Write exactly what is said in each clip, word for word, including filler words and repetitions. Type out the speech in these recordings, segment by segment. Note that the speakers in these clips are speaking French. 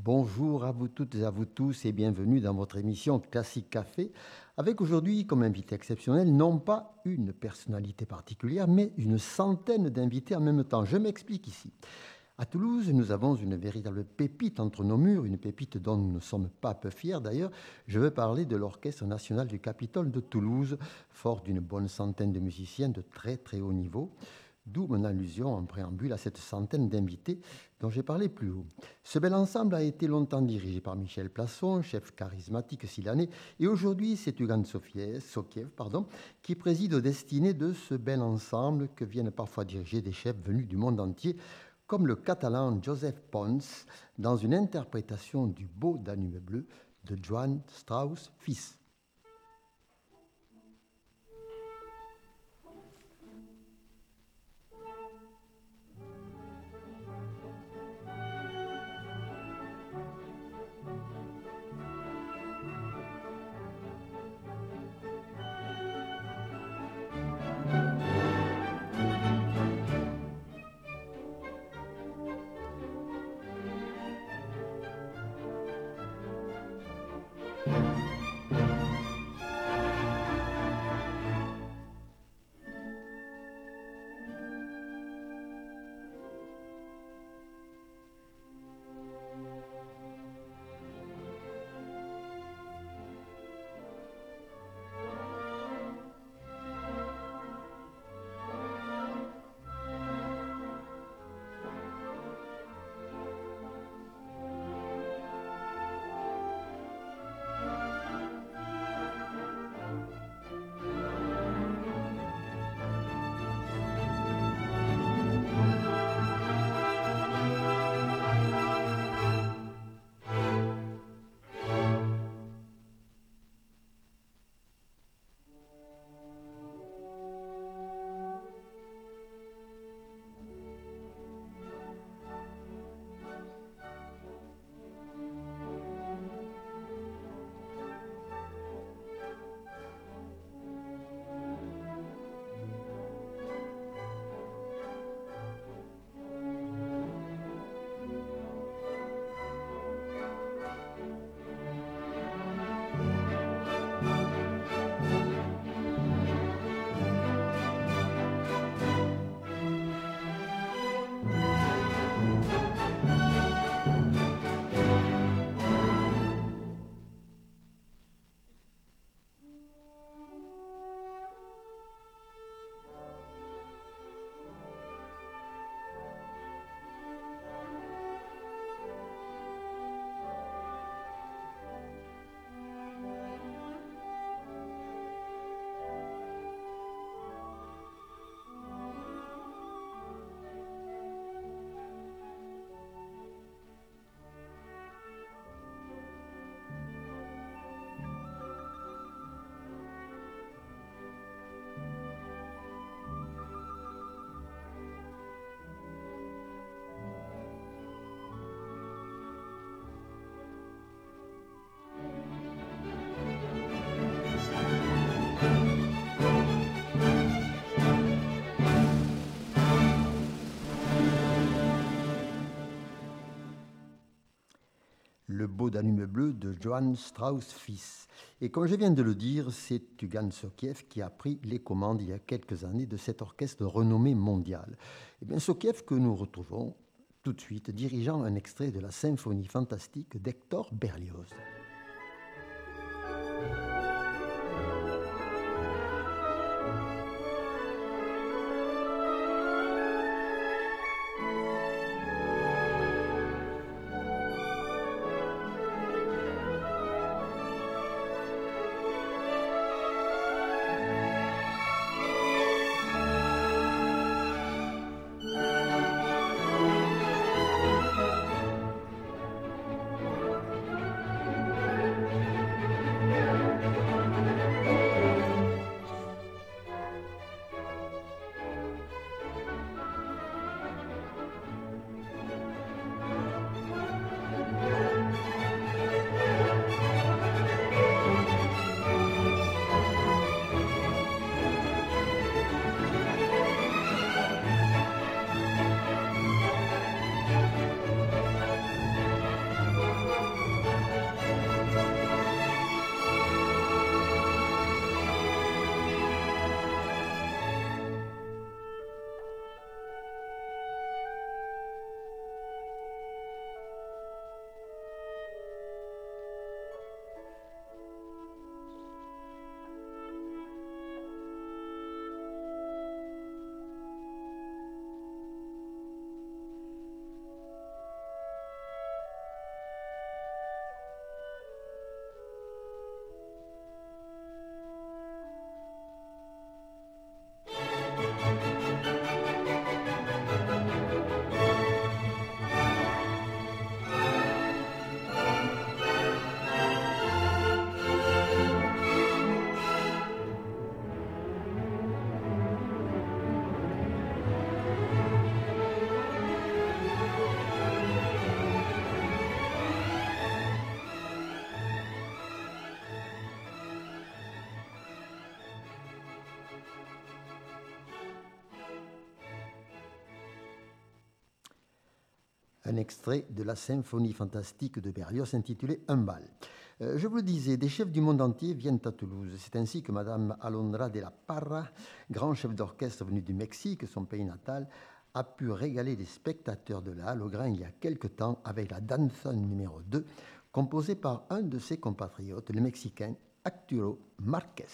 Bonjour à vous toutes et à vous tous et bienvenue dans votre émission Classique Café avec aujourd'hui comme invité exceptionnel non pas une personnalité particulière mais une centaine d'invités en même temps. Je m'explique ici. À Toulouse, nous avons une véritable pépite entre nos murs, une pépite dont nous ne sommes pas peu fiers d'ailleurs. Je veux parler de l'Orchestre national du Capitole de Toulouse, fort d'une bonne centaine de musiciens de très très haut niveau. D'où mon allusion en préambule à cette centaine d'invités dont j'ai parlé plus haut. Ce bel ensemble a été longtemps dirigé par Michel Plasson, chef charismatique s'il en est, et aujourd'hui c'est Ugan Sokiev pardon, qui préside aux destinées de ce bel ensemble que viennent parfois diriger des chefs venus du monde entier, comme le catalan Joseph Pons, dans une interprétation du Beau Danube bleu de Johann Strauss fils. Le Beau Danube bleu de Johann Strauss fils. Et comme je viens de le dire, c'est Ugan Sokiev qui a pris les commandes il y a quelques années de cet orchestre de renommée mondiale. Et bien Sokiev que nous retrouvons tout de suite dirigeant un extrait de la symphonie fantastique d'Hector Berlioz. un extrait de la symphonie fantastique de Berlioz intitulée Un bal. Euh, je vous le disais, des chefs du monde entier viennent à Toulouse. C'est ainsi que Madame Alondra de la Parra, grand chef d'orchestre venu du Mexique, son pays natal, a pu régaler les spectateurs de la Halle au Grain il y a quelque temps avec la danzón numéro deux, composée par un de ses compatriotes, le Mexicain Arturo Márquez.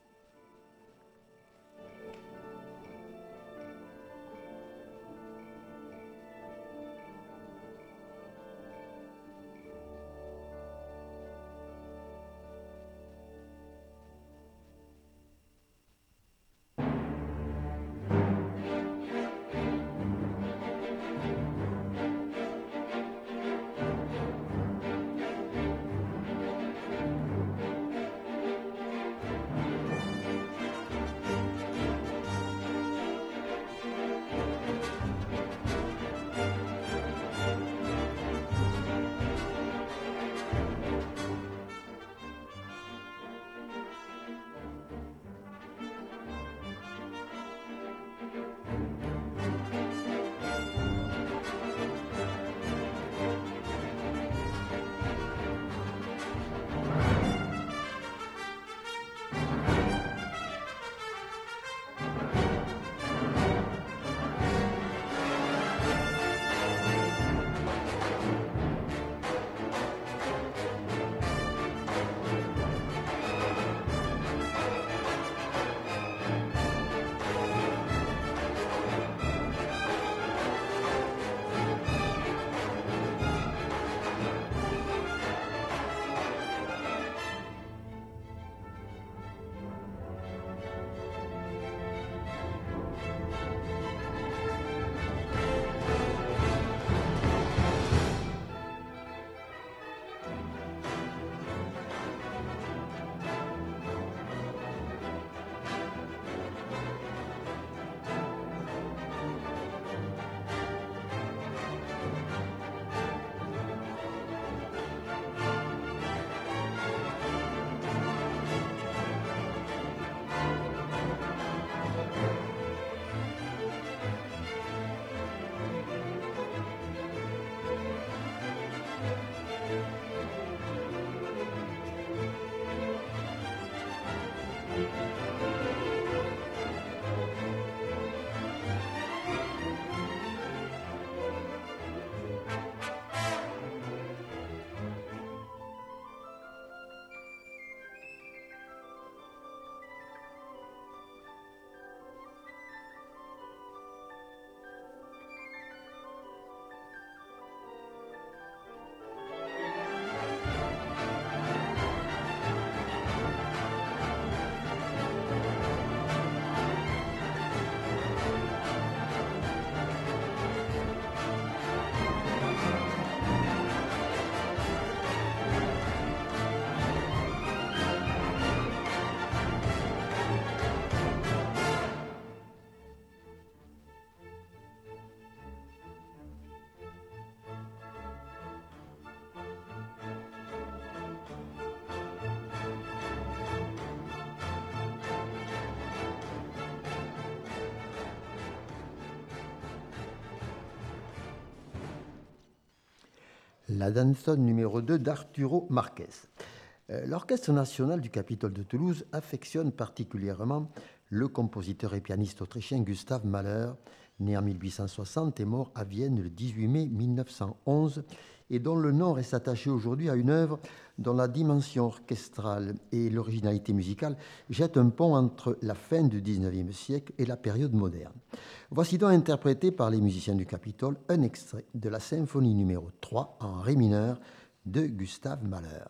La danzón numéro deux d'Arturo Márquez. L'Orchestre national du Capitole de Toulouse affectionne particulièrement le compositeur et pianiste autrichien Gustav Mahler, né en mille huit cent soixante et mort à Vienne le dix-huit mai mille neuf cent onze, et dont le nom reste attaché aujourd'hui à une œuvre dont la dimension orchestrale et l'originalité musicale jettent un pont entre la fin du dix-neuvième siècle et la période moderne. Voici donc interprété par les musiciens du Capitole un extrait de la symphonie numéro trois en ré mineur de Gustav Mahler.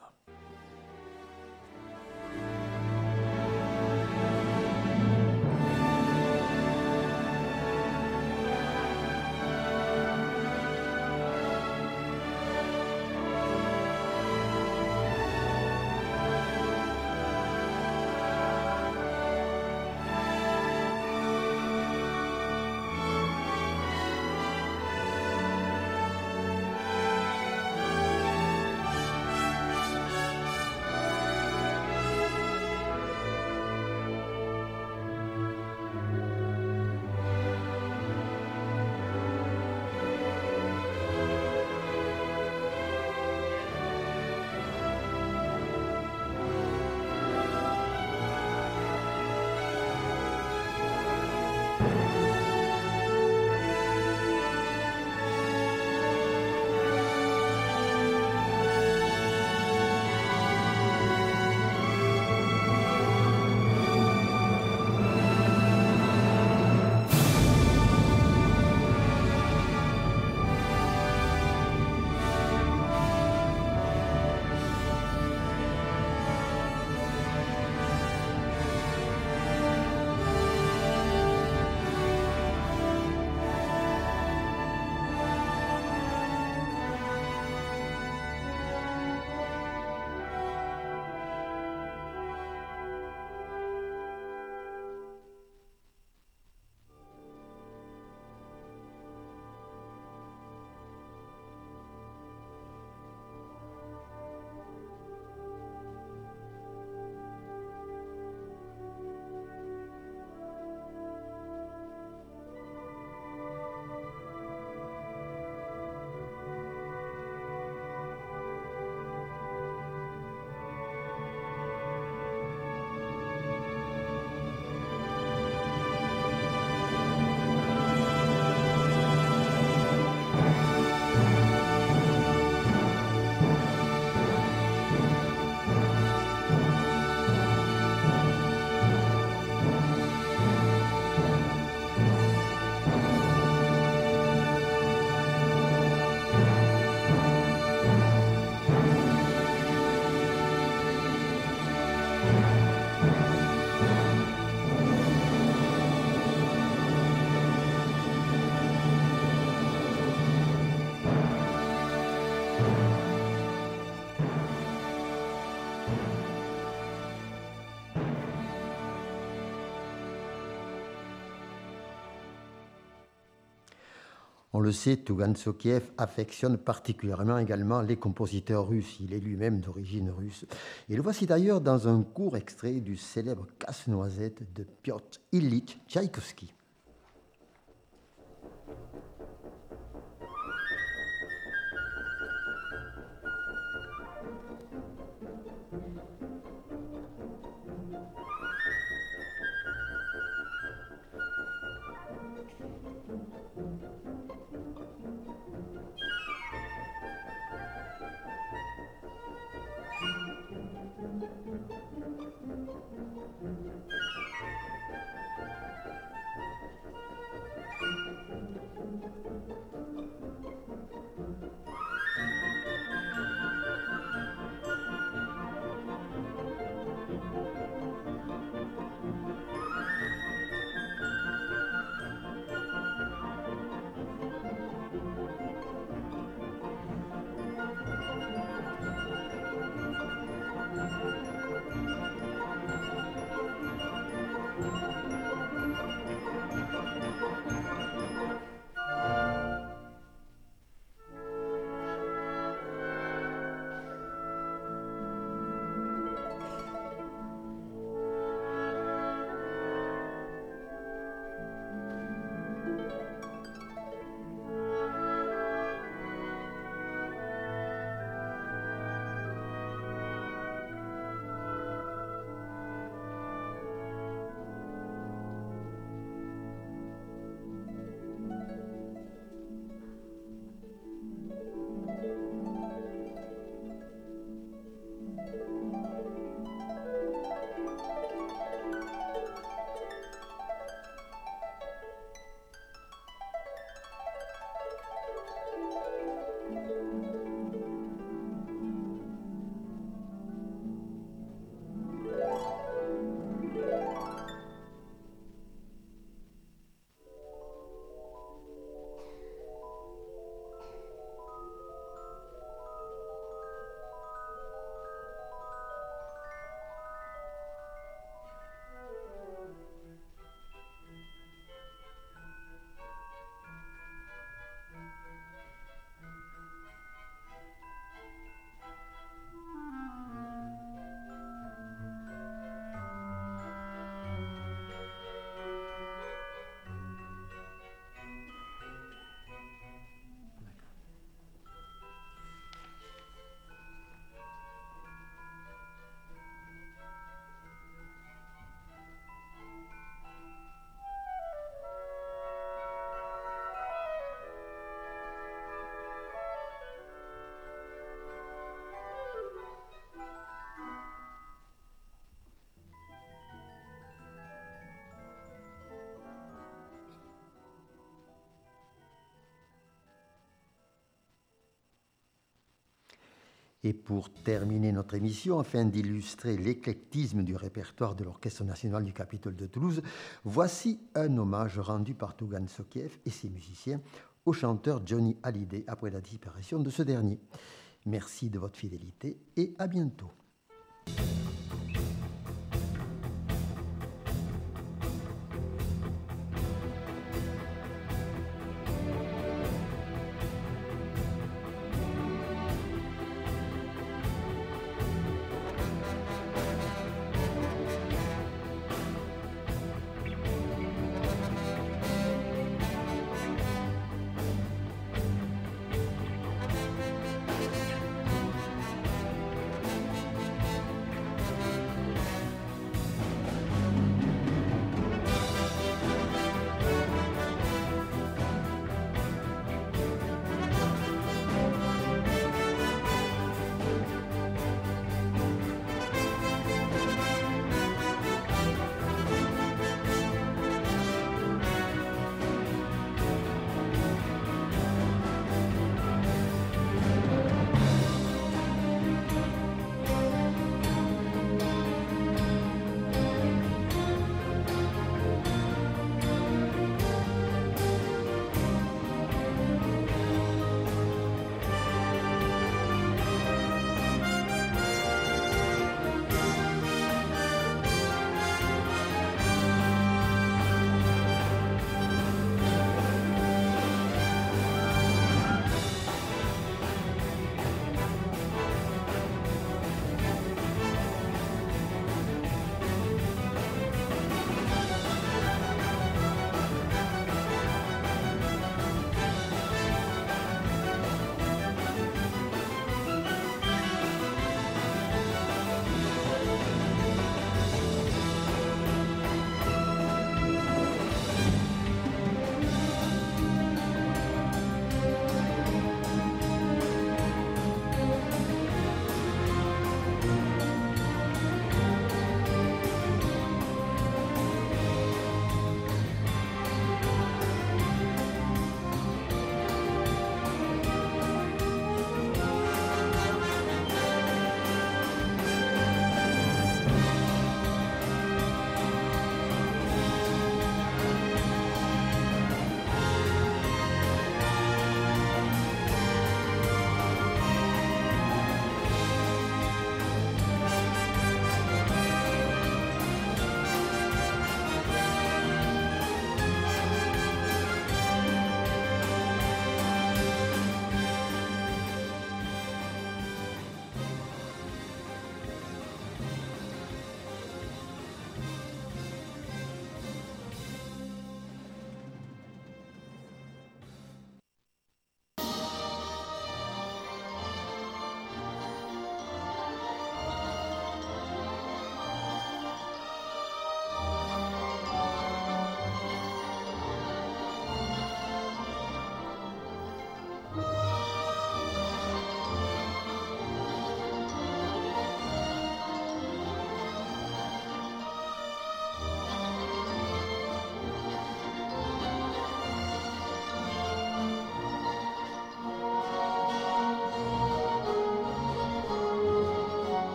On le sait, Tougan Sokiev affectionne particulièrement également les compositeurs russes. Il est lui-même d'origine russe. Et le voici d'ailleurs dans un court extrait du célèbre Casse-Noisette de Piotr Ilyich Tchaïkovski. Et pour terminer notre émission, afin d'illustrer l'éclectisme du répertoire de l'Orchestre national du Capitole de Toulouse, voici un hommage rendu par Tougan Sokiev et ses musiciens au chanteur Johnny Hallyday après la disparition de ce dernier. Merci de votre fidélité et à bientôt.